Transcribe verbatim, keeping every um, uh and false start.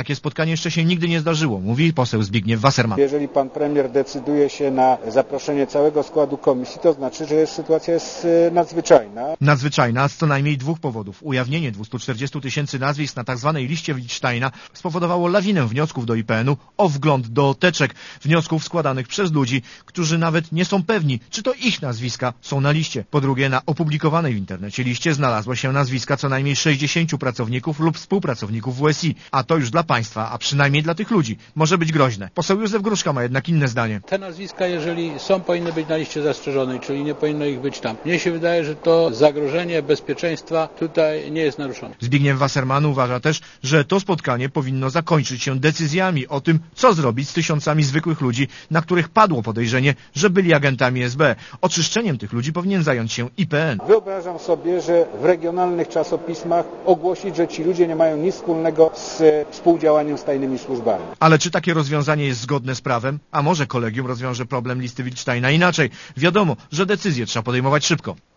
Takie spotkanie jeszcze się nigdy nie zdarzyło, mówi poseł Zbigniew Wasserman. Jeżeli pan premier decyduje się na zaproszenie całego składu komisji, to znaczy, że jest, sytuacja jest nadzwyczajna. Nadzwyczajna z co najmniej dwóch powodów. Ujawnienie dwustu czterdziestu tysięcy nazwisk na tzw. liście Wittsteina spowodowało lawinę wniosków do I P N-u o wgląd do teczek. Wniosków składanych przez ludzi, którzy nawet nie są pewni, czy to ich nazwiska są na liście. Po drugie, na opublikowanej w internecie liście znalazło się nazwiska co najmniej sześćdziesięciu pracowników lub współpracowników W S I. A to już dla państwa, a przynajmniej dla tych ludzi, może być groźne. Poseł Józef Gruszka ma jednak inne zdanie. Te nazwiska, jeżeli są, powinny być na liście zastrzeżonej, czyli nie powinno ich być tam. Mnie się wydaje, że to zagrożenie bezpieczeństwa tutaj nie jest naruszone. Zbigniew Wasserman uważa też, że to spotkanie powinno zakończyć się decyzjami o tym, co zrobić z tysiącami zwykłych ludzi, na których padło podejrzenie, że byli agentami S B. Oczyszczeniem tych ludzi powinien zająć się I P N. Wyobrażam sobie, że w regionalnych czasopismach ogłosić, że ci ludzie nie mają nic wspólnego z współdziałaniem z tajnymi służbami. Ale czy takie rozwiązanie jest zgodne z prawem? A może kolegium rozwiąże problem listy Wittsteina inaczej? Wiadomo, że decyzje trzeba podejmować szybko.